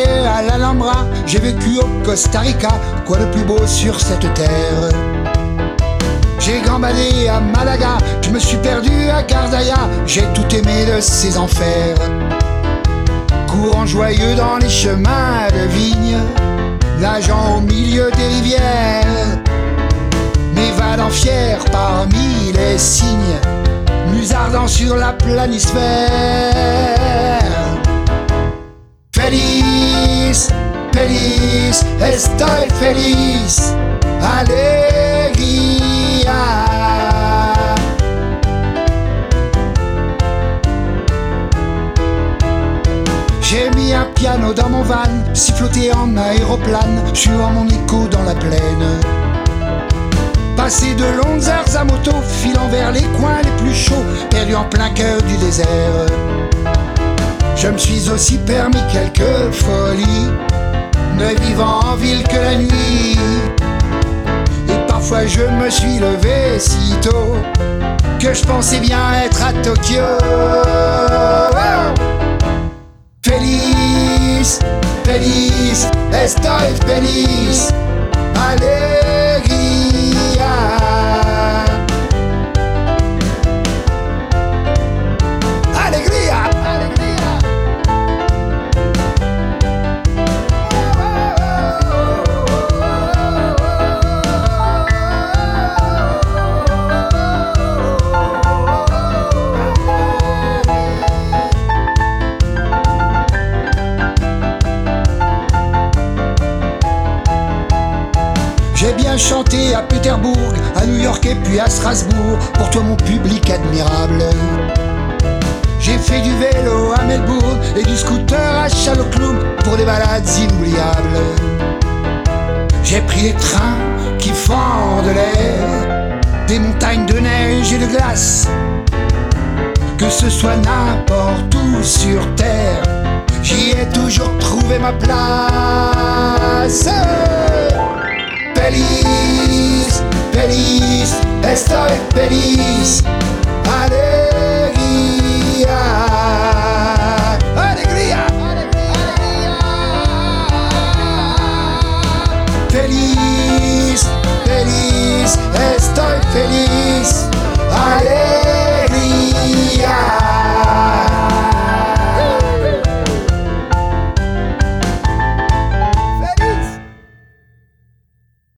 allé à l'Alhambra, j'ai vécu au Costa Rica, quoi de plus beau sur cette terre. J'ai gambadé à Malaga, je me suis perdu à Cardaya, j'ai tout aimé de ces enfers. Courant joyeux dans les chemins de vigne, nageant au milieu des rivières, m'évadant fier parmi les cygnes, musardant sur la planisphère. Feliz, feliz, estoy feliz, alegría. J'ai mis un piano dans mon van, siffloté en aéroplane, suivant mon écho dans la plaine. Passé de longues heures à moto, filant vers les coins les plus chauds, perdu en plein cœur du désert. Je me suis aussi permis quelques folies, ne vivant en ville que la nuit. Et parfois je me suis levé si tôt que je pensais bien être à Tokyo. Feliz, feliz, estoy feliz, alegría. Alegría, alegría. J'ai bien chanté à Pétersbourg, à New York et puis à Strasbourg, pour toi mon public admirable. J'ai fait du vélo à Melbourne et du scooter à Chalocloum pour des balades inoubliables. J'ai pris les trains qui fendent l'air, des montagnes de neige et de glace. Que ce soit n'importe où sur terre, j'y ai toujours trouvé ma place. Feliz, feliz, estoy feliz, allez.